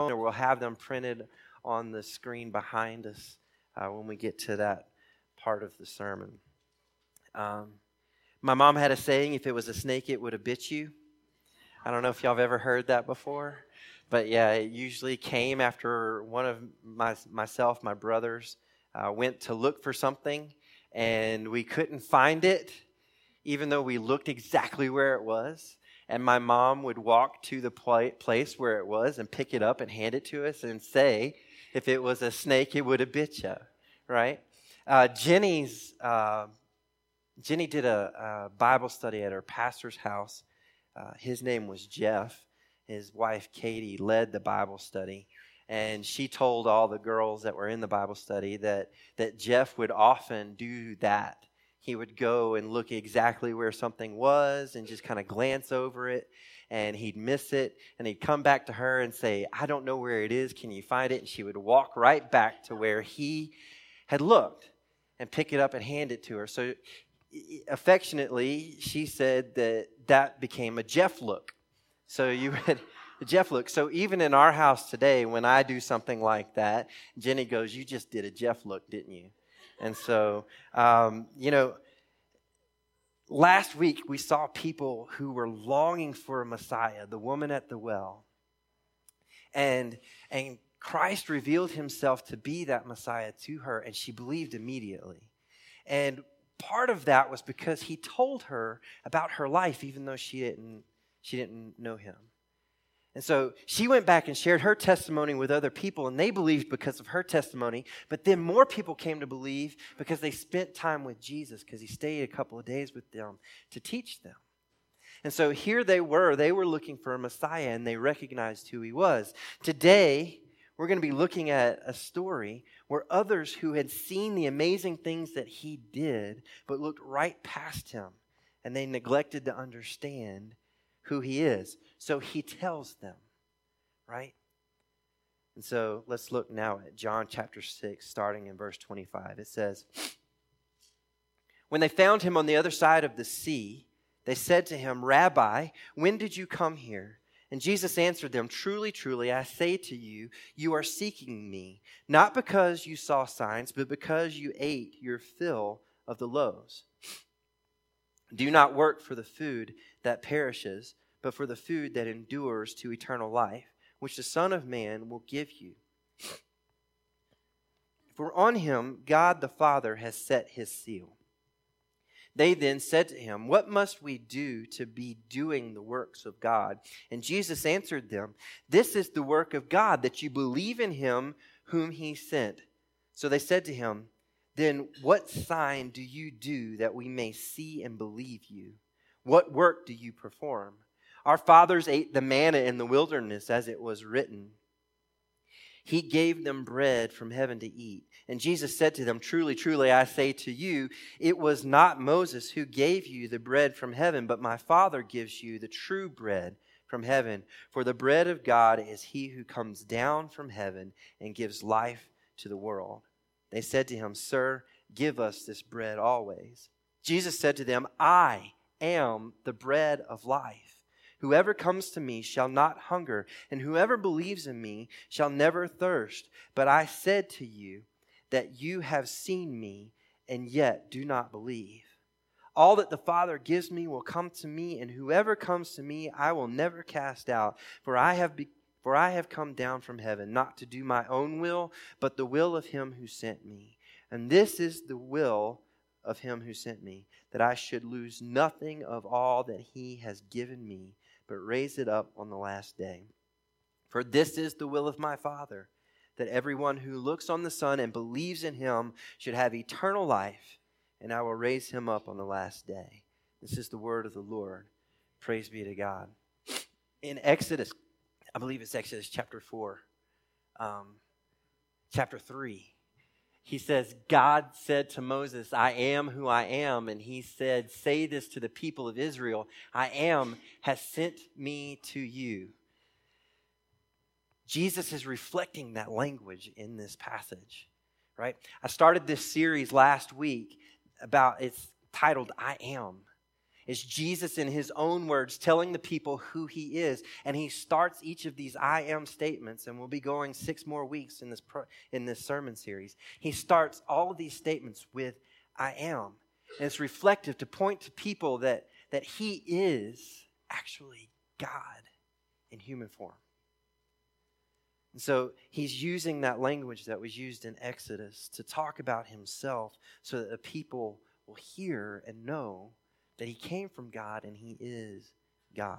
or we'll have them printed on the screen behind us when we get to that part of the sermon. My mom had a saying, if it was a snake, it would have bit you. I don't know if y'all have ever heard that before, but yeah, it usually came after one of my brothers went to look for something, and we couldn't find it, even though we looked exactly where it was. And my mom would walk to the place where it was and pick it up and hand it to us and say, if it was a snake, it would have bit you, right? Jenny did a Bible study at her pastor's house. His name was Jeff. His wife, Katie, led the Bible study. And she told all the girls that were in the Bible study that Jeff would often do that. He would go and look exactly where something was and just kind of glance over it. And he'd miss it. And he'd come back to her and say, I don't know where it is. Can you find it? And she would walk right back to where he had looked and pick it up and hand it to her. So affectionately, she said that became a Jeff look. So you had a Jeff look. So even in our house today, when I do something like that, Jenny goes, you just did a Jeff look, didn't you? And so, last week we saw people who were longing for a Messiah, the woman at the well. And Christ revealed himself to be that Messiah to her, and she believed immediately. And part of that was because he told her about her life, even though she didn't know him. And so she went back and shared her testimony with other people, and they believed because of her testimony. But then more people came to believe because they spent time with Jesus, because he stayed a couple of days with them to teach them. And so here they were looking for a Messiah, and they recognized who he was. Today, we're going to be looking at a story where others who had seen the amazing things that he did, but looked right past him, and they neglected to understand who he is. So he tells them, right? And so let's look now at John chapter 6, starting in verse 25. It says, when they found him on the other side of the sea, they said to him, Rabbi, when did you come here? And Jesus answered them, truly, truly, I say to you, you are seeking me, not because you saw signs, but because you ate your fill of the loaves. Do not work for the food that perishes, but for the food that endures to eternal life, which the Son of Man will give you. For on him God the Father has set his seal. They then said to him, what must we do to be doing the works of God? And Jesus answered them, this is the work of God, that you believe in him whom he sent. So they said to him, then what sign do you do that we may see and believe you? What work do you perform? Our fathers ate the manna in the wilderness, as it was written, he gave them bread from heaven to eat. And Jesus said to them, truly, truly, I say to you, it was not Moses who gave you the bread from heaven, but my Father gives you the true bread from heaven. For the bread of God is he who comes down from heaven and gives life to the world. They said to him, Sir, give us this bread always. Jesus said to them, I am the bread of life. Whoever comes to me shall not hunger, and whoever believes in me shall never thirst. But I said to you that you have seen me, and yet do not believe. All that the Father gives me will come to me, and whoever comes to me I will never cast out. For I have come down from heaven, not to do my own will, but the will of him who sent me. And this is the will of him who sent me, that I should lose nothing of all that he has given me, but raise it up on the last day. For this is the will of my Father, that everyone who looks on the Son and believes in him should have eternal life, and I will raise him up on the last day. This is the word of the Lord. Praise be to God. In Exodus, I believe it's Exodus chapter 4, chapter 3, he says, God said to Moses, I am who I am. And he said, say this to the people of Israel, I am has sent me to you. Jesus is reflecting that language in this passage, right? I started this series last week it's titled, I Am. It's Jesus in his own words telling the people who he is. And he starts each of these I am statements, and we'll be going 6 more weeks in this sermon series. He starts all of these statements with I am. And it's reflective to point to people that he is actually God in human form. And so he's using that language that was used in Exodus to talk about himself so that the people will hear and know that he came from God and he is God.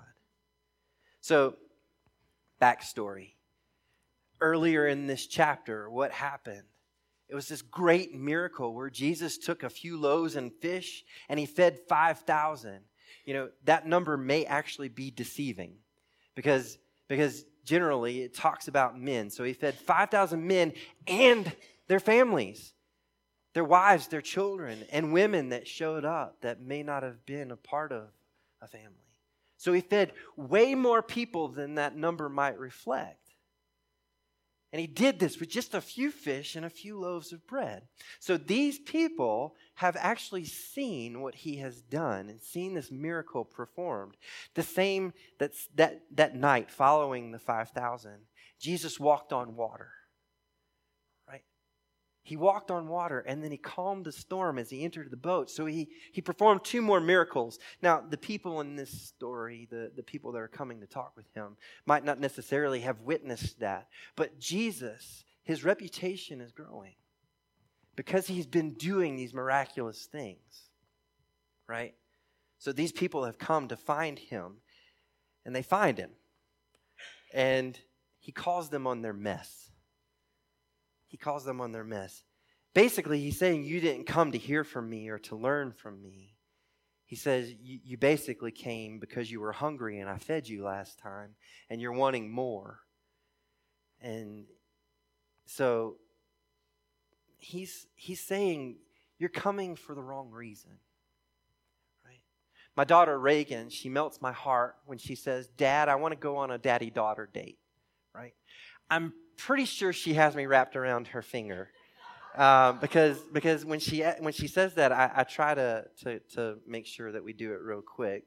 So, backstory. Earlier in this chapter, what happened? It was this great miracle where Jesus took a few loaves and fish and he fed 5,000. You know, that number may actually be deceiving because generally it talks about men. So he fed 5,000 men and their families, their wives, their children, and women that showed up that may not have been a part of a family. So he fed way more people than that number might reflect. And he did this with just a few fish and a few loaves of bread. So these people have actually seen what he has done and seen this miracle performed. The same that night following the 5,000, Jesus walked on water. Right? He walked on water and then he calmed the storm as he entered the boat. So he performed 2 more miracles. Now, the people in this story, the people that are coming to talk with him, might not necessarily have witnessed that. But Jesus, his reputation is growing because he's been doing these miraculous things. Right? So these people have come to find him, and they find him. And he calls them on their mess. He calls them on their mess. Basically, he's saying, you didn't come to hear from me or to learn from me. He says, you basically came because you were hungry and I fed you last time and you're wanting more. And so he's saying, you're coming for the wrong reason. Right? My daughter Reagan, she melts my heart when she says, Dad, I want to go on a daddy-daughter date. Right? I'm pretty sure she has me wrapped around her finger, because when she says that, I try to make sure that we do it real quick,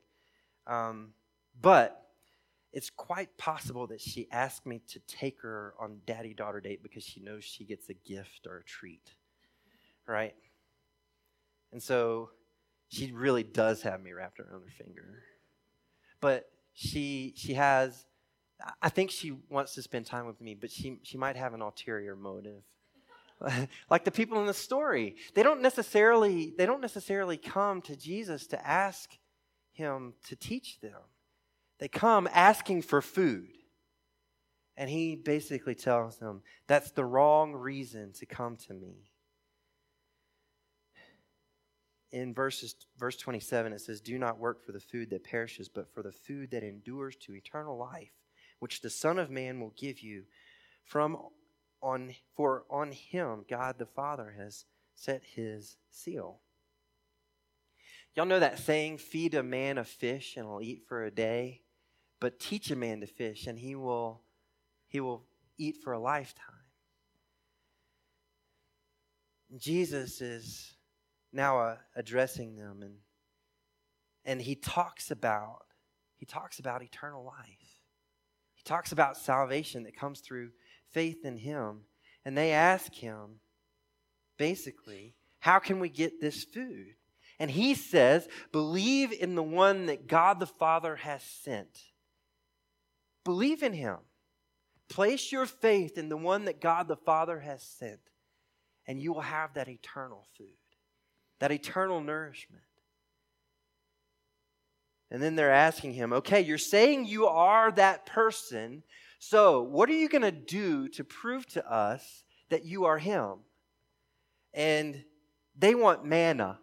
but it's quite possible that she asked me to take her on daddy-daughter date because she knows she gets a gift or a treat, right? And so she really does have me wrapped around her finger, but she has. I think she wants to spend time with me, but she might have an ulterior motive. Like the people in the story, they don't necessarily come to Jesus to ask him to teach them. They come asking for food. And he basically tells them, that's the wrong reason to come to me. In verse 27, it says, do not work for the food that perishes, but for the food that endures to eternal life, which the Son of Man will give you. For on him God the Father has set his seal. Y'all know that saying, feed a man a fish and he'll eat for a day, but teach a man to fish and he will eat for a lifetime. Jesus is now addressing them, and he talks about eternal life. He talks about salvation that comes through faith in him. And they ask him, basically, how can we get this food? And he says, believe in the one that God the Father has sent. Believe in him. Place your faith in the one that God the Father has sent. And you will have that eternal food, that eternal nourishment. And then they're asking him, okay, you're saying you are that person. So what are you going to do to prove to us that you are him? And they want manna.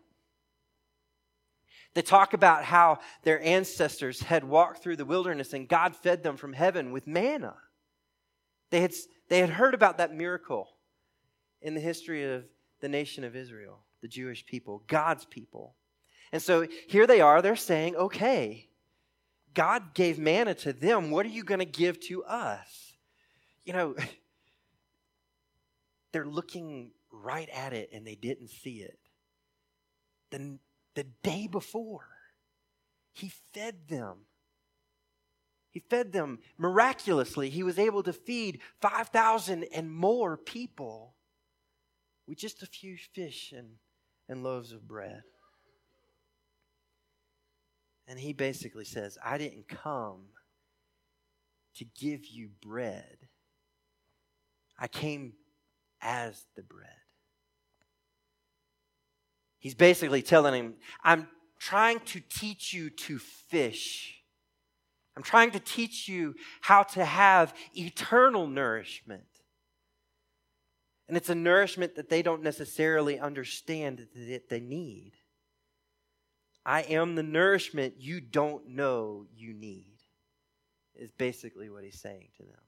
They talk about how their ancestors had walked through the wilderness and God fed them from heaven with manna. They had heard about that miracle in the history of the nation of Israel, the Jewish people, God's people. And so here they are, they're saying, okay, God gave manna to them. What are you going to give to us? You know, they're looking right at it and they didn't see it. The day before, He fed them. He fed them miraculously. He was able to feed 5,000 and more people with just a few fish and loaves of bread. And he basically says, I didn't come to give you bread. I came as the bread. He's basically telling him, I'm trying to teach you to fish. I'm trying to teach you how to have eternal nourishment. And it's a nourishment that they don't necessarily understand that they need. I am the nourishment you don't know you need, is basically what he's saying to them.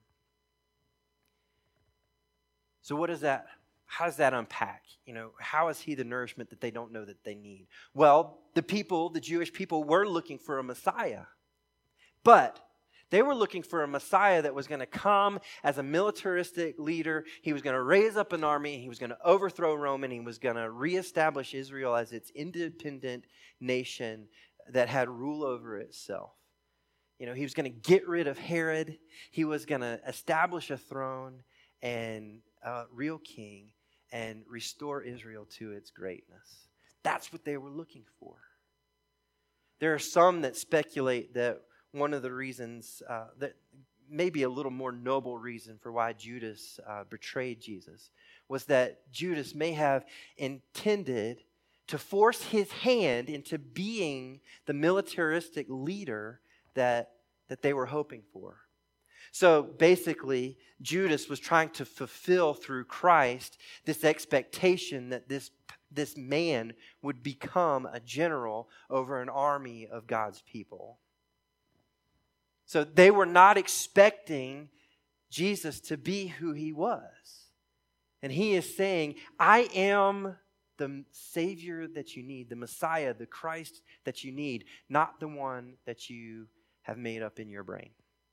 So how does that unpack? How is he the nourishment that they don't know that they need? Well, the Jewish people were looking for a Messiah. But they were looking for a Messiah that was going to come as a militaristic leader. He was going to raise up an army. He was going to overthrow Rome, and he was going to reestablish Israel as its independent nation that had rule over itself. He was going to get rid of Herod. He was going to establish a throne and a real king and restore Israel to its greatness. That's what they were looking for. There are some that speculate that one of the reasons, that maybe a little more noble reason for why Judas betrayed Jesus, was that Judas may have intended to force his hand into being the militaristic leader that they were hoping for. So basically, Judas was trying to fulfill through Christ this expectation that this man would become a general over an army of God's people. So they were not expecting Jesus to be who he was. And he is saying, I am the Savior that you need, the Messiah, the Christ that you need, not the one that you have made up in your brain.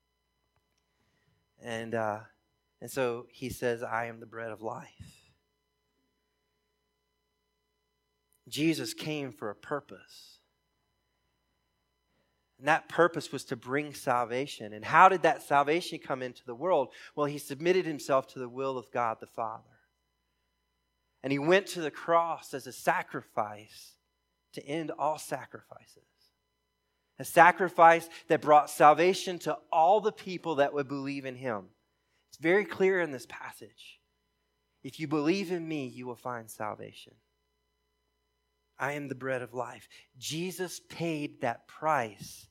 And so he says, I am the bread of life. Jesus came for a purpose. And that purpose was to bring salvation. And how did that salvation come into the world? Well, he submitted himself to the will of God the Father. And he went to the cross as a sacrifice to end all sacrifices. A sacrifice that brought salvation to all the people that would believe in him. It's very clear in this passage. If you believe in me, you will find salvation. I am the bread of life. Jesus paid that price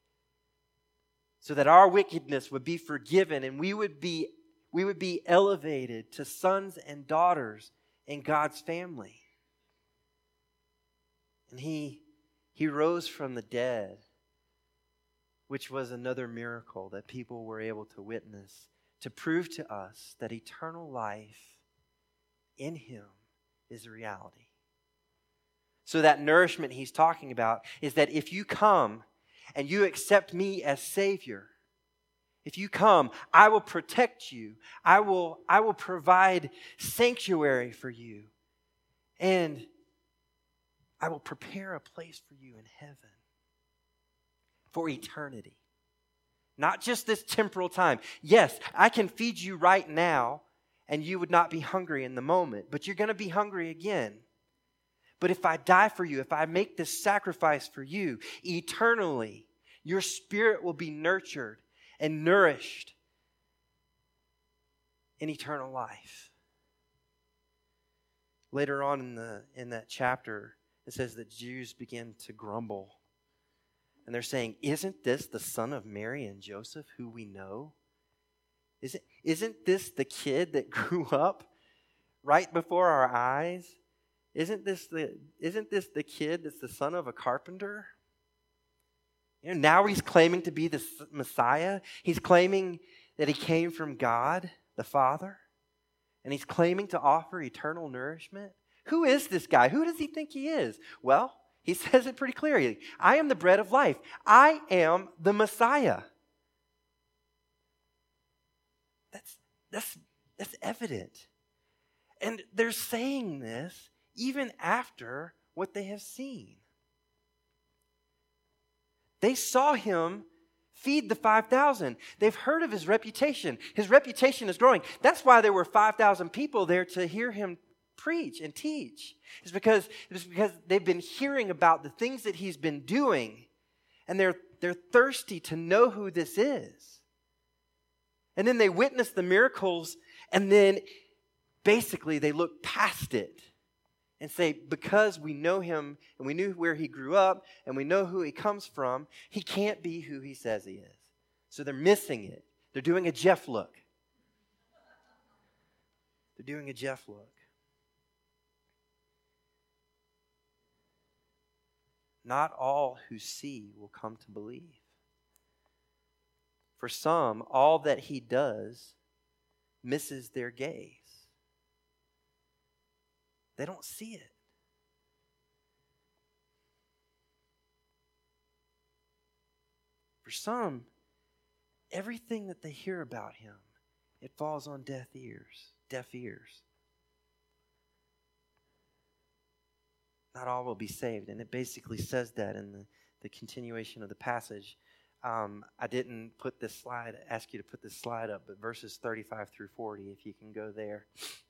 so that our wickedness would be forgiven and we would be elevated to sons and daughters in God's family. And he rose from the dead, which was another miracle that people were able to witness to prove to us that eternal life in him is a reality. So that nourishment he's talking about is that if you come and you accept me as Savior, if you come, I will protect you. I will provide sanctuary for you. And I will prepare a place for you in heaven for eternity. Not just this temporal time. Yes, I can feed you right now and you would not be hungry in the moment, but you're going to be hungry again. But if I die for you, if I make this sacrifice for you, eternally, your spirit will be nurtured and nourished in eternal life. Later on in that chapter, it says that Jews begin to grumble. And they're saying, isn't this the son of Mary and Joseph who we know? Isn't this the kid that grew up right before our eyes? Isn't this the kid that's the son of a carpenter? Now he's claiming to be the Messiah. He's claiming that he came from God, the Father. And he's claiming to offer eternal nourishment. Who is this guy? Who does he think he is? Well, he says it pretty clearly. I am the bread of life. I am the Messiah. That's evident. And they're saying this even after what they have seen. They saw him feed the 5,000. They've heard of his reputation. His reputation is growing. That's why there were 5,000 people there to hear him preach and teach. It's because they've been hearing about the things that he's been doing, and they're thirsty to know who this is. And then they witness the miracles, and then basically they look past it and say, because we know him and we knew where he grew up and we know who he comes from, he can't be who he says he is. So they're missing it. They're doing a Jeff look. They're doing a Jeff look. Not all who see will come to believe. For some, all that he does misses their gaze. They don't see it. For some, everything that they hear about him, it falls on deaf ears. Not all will be saved. And it basically says that in the continuation of the passage. I didn't ask you to put this slide up, but verses 35 through 40, if you can go there.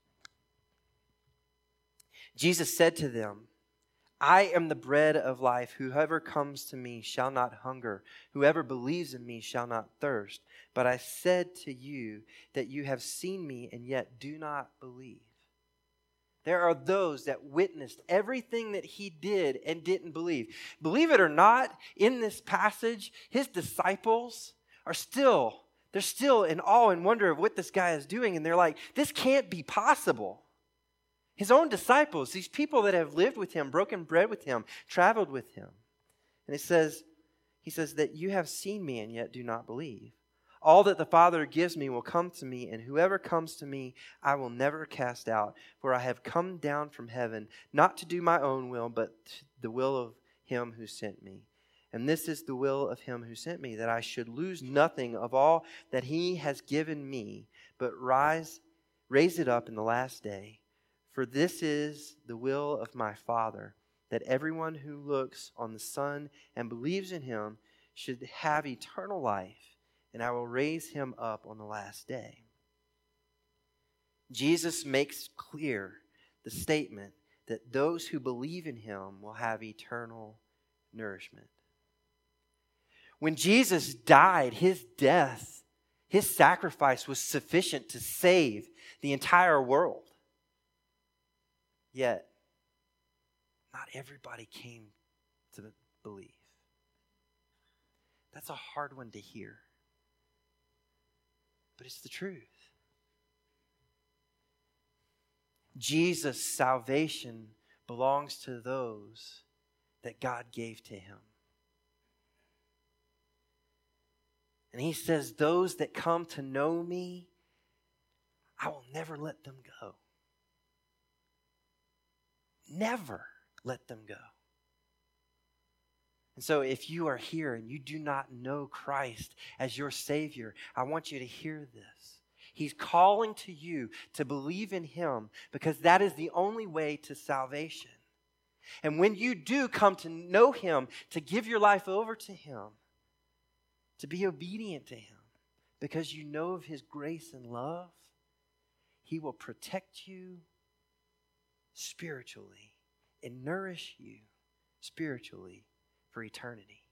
Jesus said to them, I am the bread of life. Whoever comes to me shall not hunger. Whoever believes in me shall not thirst. But I said to you that you have seen me and yet do not believe. There are those that witnessed everything that he did and didn't believe. Believe it or not, in this passage, his disciples they're still in awe and wonder of what this guy is doing. And they're like, this can't be possible. His own disciples, these people that have lived with him, broken bread with him, traveled with him. And he says that you have seen me and yet do not believe. All that the Father gives me will come to me, and whoever comes to me I will never cast out. For I have come down from heaven, not to do my own will, but the will of him who sent me. And this is the will of him who sent me, that I should lose nothing of all that he has given me, but raise it up in the last day. For this is the will of my Father, that everyone who looks on the Son and believes in him should have eternal life, and I will raise him up on the last day. Jesus makes clear the statement that those who believe in him will have eternal nourishment. When Jesus died, his death, his sacrifice was sufficient to save the entire world. Yet, not everybody came to believe. That's a hard one to hear. But it's the truth. Jesus' salvation belongs to those that God gave to him. And he says, those that come to know me, I will never let them go. Never let them go. And so if you are here and you do not know Christ as your Savior, I want you to hear this. He's calling to you to believe in him because that is the only way to salvation. And when you do come to know him, to give your life over to him, to be obedient to him, because you know of his grace and love, he will protect you spiritually and nourish you spiritually for eternity.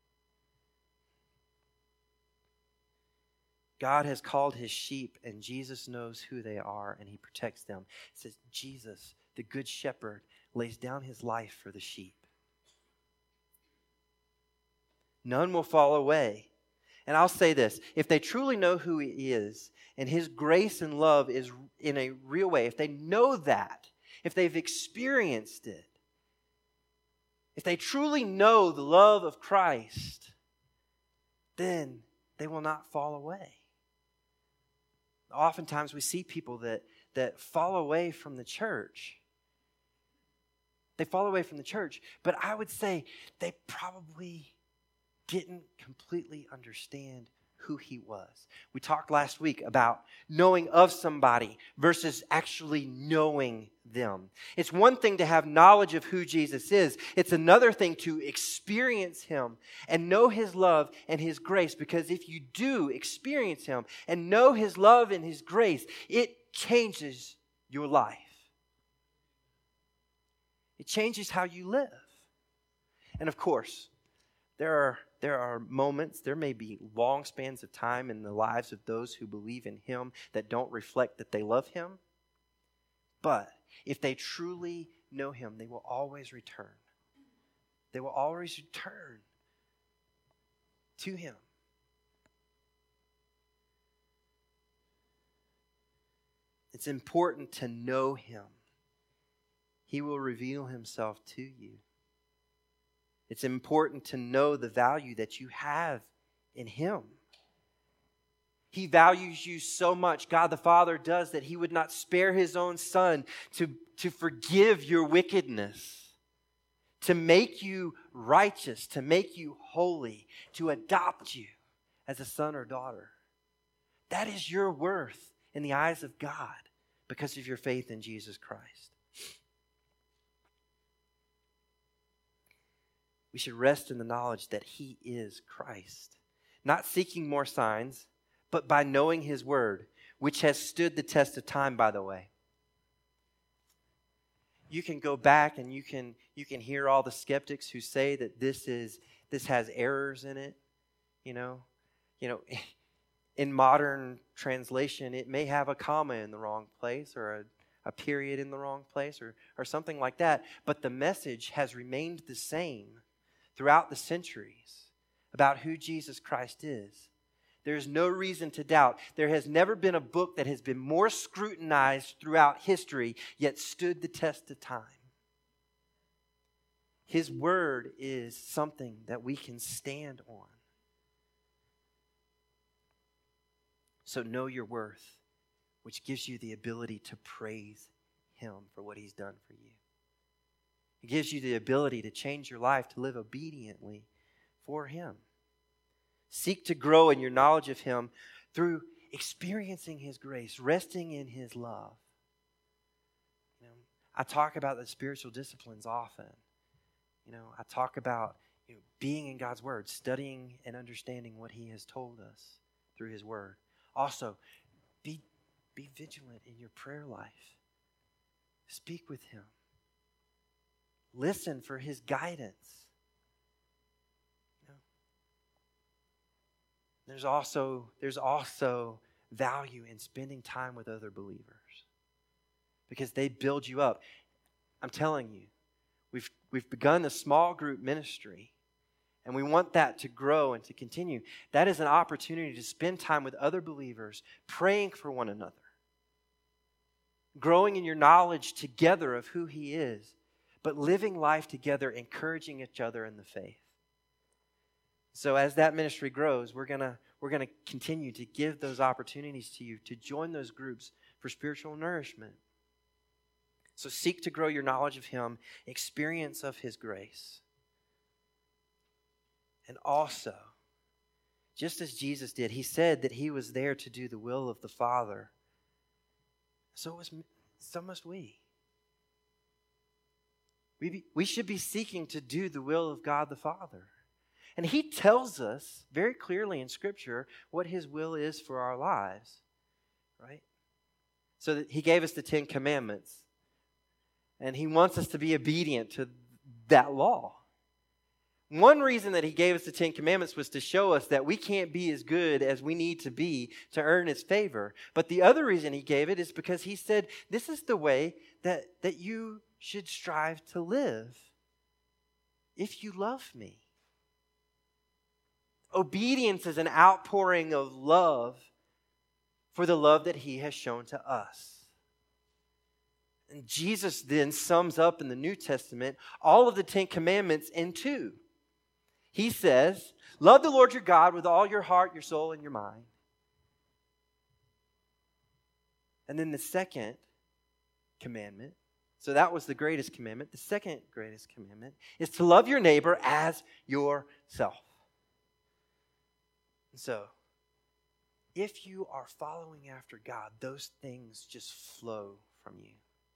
God has called his sheep, and Jesus knows who they are, and he protects them. It says Jesus, the good shepherd, lays down his life for the sheep. None will fall away. And I'll say this, if they truly know who he is, and his grace and love is in a real way, if they know that, if they've experienced it, if they truly know the love of Christ, then they will not fall away. Oftentimes we see people that fall away from the church. They fall away from the church, but I would say they probably didn't completely understand who he was. We talked last week about knowing of somebody versus actually knowing them. It's one thing to have knowledge of who Jesus is. It's another thing to experience him and know his love and his grace. Because if you do experience him and know his love and his grace, it changes your life. It changes how you live. And of course, there are moments, there may be long spans of time in the lives of those who believe in him that don't reflect that they love him. But if they truly know him, they will always return. They will always return to him. It's important to know him. He will reveal himself to you. It's important to know the value that you have in him. He values you so much, God the Father does, that he would not spare his own son to forgive your wickedness, to make you righteous, to make you holy, to adopt you as a son or daughter. That is your worth in the eyes of God because of your faith in Jesus Christ. We should rest in the knowledge that he is Christ. Not seeking more signs, but by knowing his word, which has stood the test of time, by the way. You can go back and you can hear all the skeptics who say that this has errors in it. You know, in modern translation, it may have a comma in the wrong place or a period in the wrong place or something like that. But the message has remained the same throughout the centuries about who Jesus Christ is. There's no reason to doubt. There has never been a book that has been more scrutinized throughout history, yet stood the test of time. His word is something that we can stand on. So know your worth, which gives you the ability to praise him for what he's done for you. It gives you the ability to change your life, to live obediently for him. Seek to grow in your knowledge of him through experiencing his grace, resting in his love. I talk about the spiritual disciplines often. I talk about being in God's word, studying and understanding what he has told us through his word. Also, be vigilant in your prayer life. Speak with him. Listen for his guidance. There's also value in spending time with other believers because they build you up. I'm telling you, we've begun a small group ministry, and we want that to grow and to continue. That is an opportunity to spend time with other believers, praying for one another, growing in your knowledge together of who he is, but living life together, encouraging each other in the faith. So as that ministry grows, we're gonna continue to give those opportunities to you to join those groups for spiritual nourishment. So seek to grow your knowledge of him, experience of his grace. And also, just as Jesus did, he said that he was there to do the will of the Father. So must we. We should be seeking to do the will of God the Father. And he tells us very clearly in Scripture what his will is for our lives, right? So that he gave us the 10 Commandments. And he wants us to be obedient to that law. One reason that he gave us the 10 Commandments was to show us that we can't be as good as we need to be to earn his favor. But the other reason he gave it is because he said, this is the way that you should strive to live if you love me. Obedience is an outpouring of love for the love that he has shown to us. And Jesus then sums up in the New Testament all of the 10 Commandments in 2. He says, love the Lord your God with all your heart, your soul, and your mind. And then the second commandment, so that was the greatest commandment. The second greatest commandment is to love your neighbor as yourself. So, if you are following after God, those things just flow from you.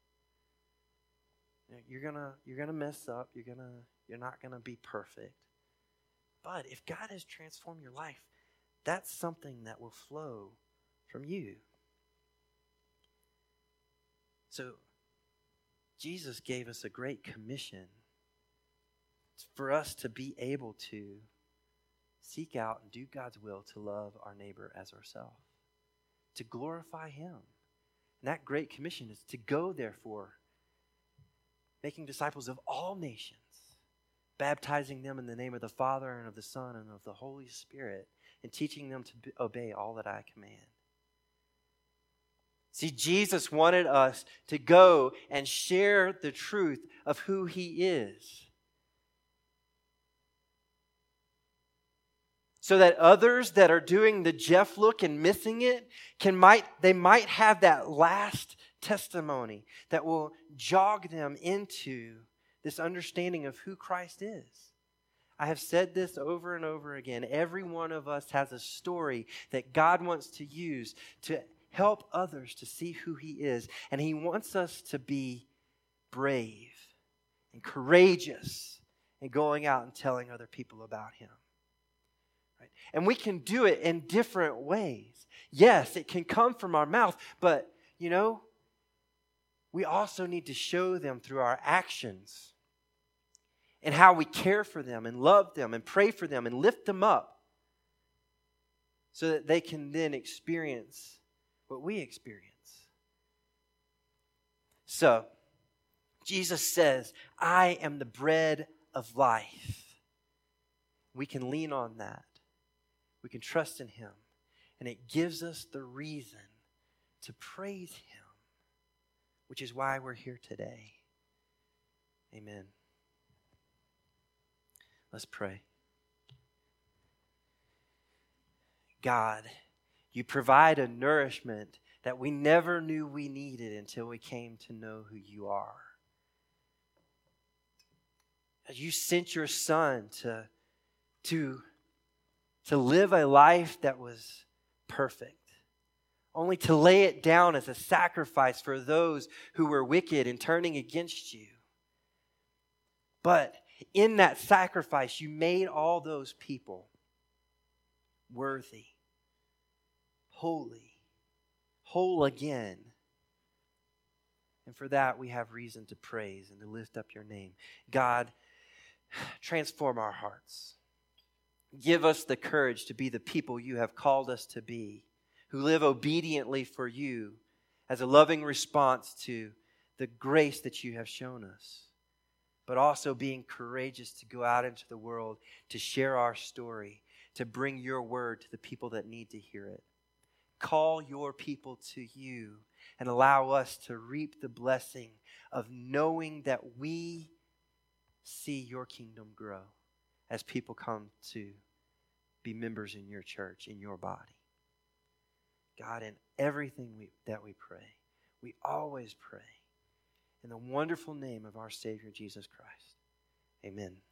You're gonna mess up. You're not gonna be perfect. But if God has transformed your life, that's something that will flow from you. So Jesus gave us a great commission for us to be able to seek out and do God's will, to love our neighbor as ourselves, to glorify Him. And that great commission is to go, therefore, making disciples of all nations, baptizing them in the name of the Father and of the Son and of the Holy Spirit, and teaching them to obey all that I command. See, Jesus wanted us to go and share the truth of who He is, so that others that are doing the Jeff look and missing it they might have that last testimony that will jog them into this understanding of who Christ is. I have said this over and over again. Every one of us has a story that God wants to use to help others to see who He is. And He wants us to be brave and courageous in going out and telling other people about Him. Right? And we can do it in different ways. Yes, it can come from our mouth, but, we also need to show them through our actions and how we care for them and love them and pray for them and lift them up so that they can then experience what we experience. So, Jesus says, I am the bread of life. We can lean on that. We can trust in Him. And it gives us the reason to praise Him, which is why we're here today. Amen. Let's pray. God, You provide a nourishment that we never knew we needed until we came to know who You are. As You sent Your Son to live a life that was perfect, only to lay it down as a sacrifice for those who were wicked and turning against You. But in that sacrifice, You made all those people worthy, holy, whole again. And for that, we have reason to praise and to lift up Your name. God, transform our hearts. Give us the courage to be the people You have called us to be, who live obediently for You as a loving response to the grace that You have shown us, but also being courageous to go out into the world to share our story, to bring Your word to the people that need to hear it. Call Your people to You and allow us to reap the blessing of knowing that we see Your kingdom grow as people come to be members in Your church, in Your body. God, in everything that we pray, we always pray in the wonderful name of our Savior, Jesus Christ. Amen.